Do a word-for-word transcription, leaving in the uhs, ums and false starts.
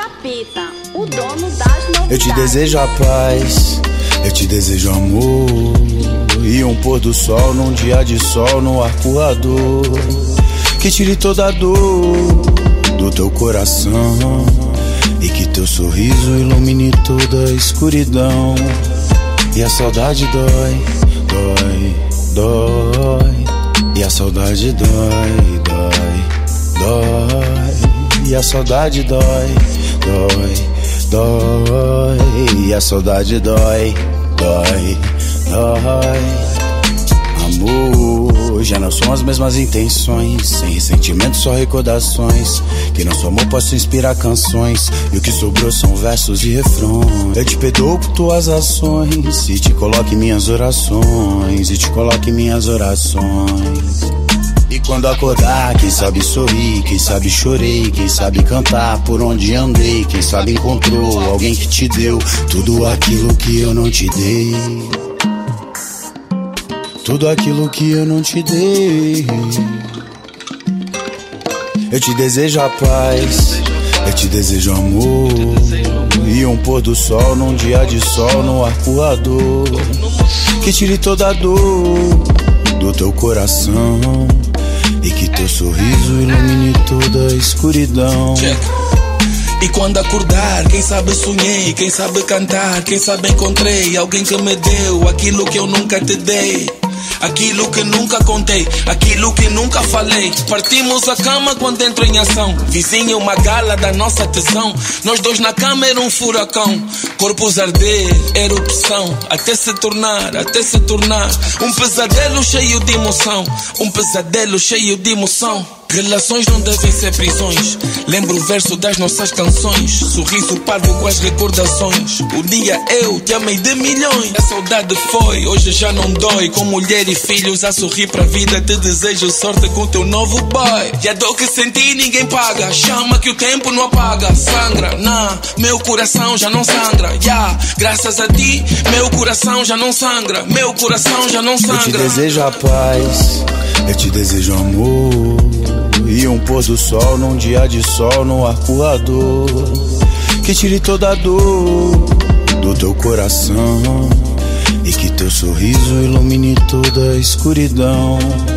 Capeta, o dono das novidades. Eu te desejo a paz, eu te desejo amor, e um pôr do sol num dia de sol no arcoador, que tire toda a dor do teu coração e que teu sorriso ilumine toda a escuridão. E a saudade dói, dói, dói. E a saudade dói, dói, dói. E a saudade dói, dói, dói. E a saudade dói, dói, dói. Amor, já não são as mesmas intenções, sem ressentimento, só recordações. Que nosso amor possa inspirar canções, e o que sobrou são versos e refrões. Eu te perdoo por tuas ações, e te coloco em minhas orações, e te coloco em minhas orações. E quando acordar, quem sabe sorrir, quem sabe chorei, quem sabe cantar por onde andei, quem sabe encontrou alguém que te deu tudo aquilo que eu não te dei, tudo aquilo que eu não te dei. Eu te desejo a paz, eu te desejo amor, e um pôr do sol num dia de sol no arcoador, que tire toda a dor do teu coração e que teu sorriso ilumine toda a escuridão. Check. E quando acordar, quem sabe sonhei, quem sabe cantar, quem sabe encontrei alguém que me deu aquilo que eu nunca te dei, aquilo que nunca contei, aquilo que nunca falei. Partimos a cama quando entro em ação, vizinho uma gala da nossa tesão. Nós dois na cama era um furacão, corpos arder, erupção, até se tornar, até se tornar um pesadelo cheio de emoção, um pesadelo cheio de emoção. Relações não devem ser prisões. Lembro o verso das nossas canções, sorriso parvo com as recordações. Um dia eu te amei de milhões, a saudade foi, hoje já não dói. Com mulher e filhos a sorrir pra vida, te desejo sorte com teu novo boy. E a dor que senti ninguém paga, chama que o tempo não apaga. Sangra, nah, meu coração já não sangra, yeah. Graças a ti, meu coração já não sangra, meu coração já não sangra. Eu te desejo a paz, eu te desejo amor, e um pôr do sol num dia de sol no arcoador, que tire toda a dor do teu coração e que teu sorriso ilumine toda a escuridão.